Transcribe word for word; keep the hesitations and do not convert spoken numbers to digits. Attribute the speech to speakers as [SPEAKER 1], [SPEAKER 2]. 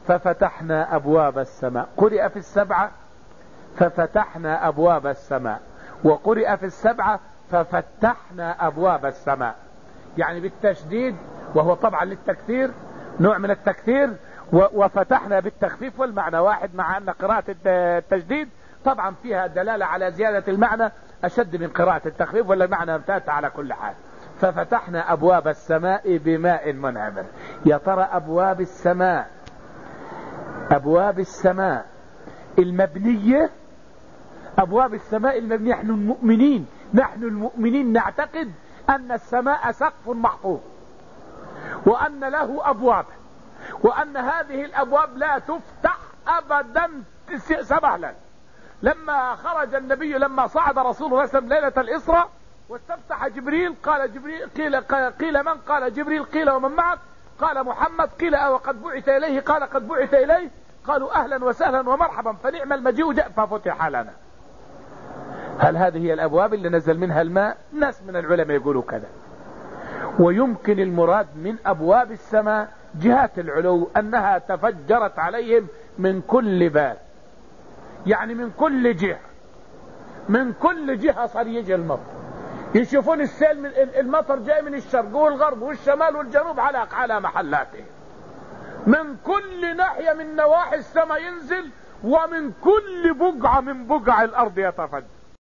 [SPEAKER 1] ففتحنا أبواب السماء. قرئ في السبعة ففتحنا أبواب السماء، وقرئ في السبعة ففتحنا أبواب السماء، يعني بالتشديد، وهو طبعا للتكثير، نوع من التكثير، وفتحنا بالتخفيف، والمعنى واحد، مع أن قراءة التجديد طبعا فيها دلالة على زيادة المعنى أشد من قراءة التخفيف، ولا المعنى امتاز على كل حال. ففتحنا أبواب السماء بماء منهمر. يا ترى أبواب السماء، أبواب السماء المبنية، أبواب السماء المبنية، نحن المؤمنين نحن المؤمنين نعتقد أن السماء سقف محفوظ، وأن له أبواب، وأن هذه الأبواب لا تفتح أبدا سبهلا. لما خرج النبي، لما صعد رسول الله صلى الله عليه وسلم ليلة الإسراء واستفتح جبريل، قال جبريل قيل, قيل من؟ قال جبريل. قيل ومن معك؟ قال محمد. قيل وقد بعث إليه؟ قال قد بعث إليه. قالوا أهلا وسهلا ومرحبا، فنعم المجيء جاء، ففتح لنا. هل هذه هي الأبواب اللي نزل منها الماء؟ ناس من العلماء يقولوا كذا. ويمكن المراد من أبواب السماء جهات العلو أنها تفجرت عليهم من كل باب، يعني من كل جهة، من كل جهة صار يجي المطر، يشوفون السيل من المطر جاي من الشرق والغرب والشمال والجنوب على على محلاته، من كل ناحية من نواحي السماء ينزل، ومن كل بقعة من بقع الأرض يتفجر.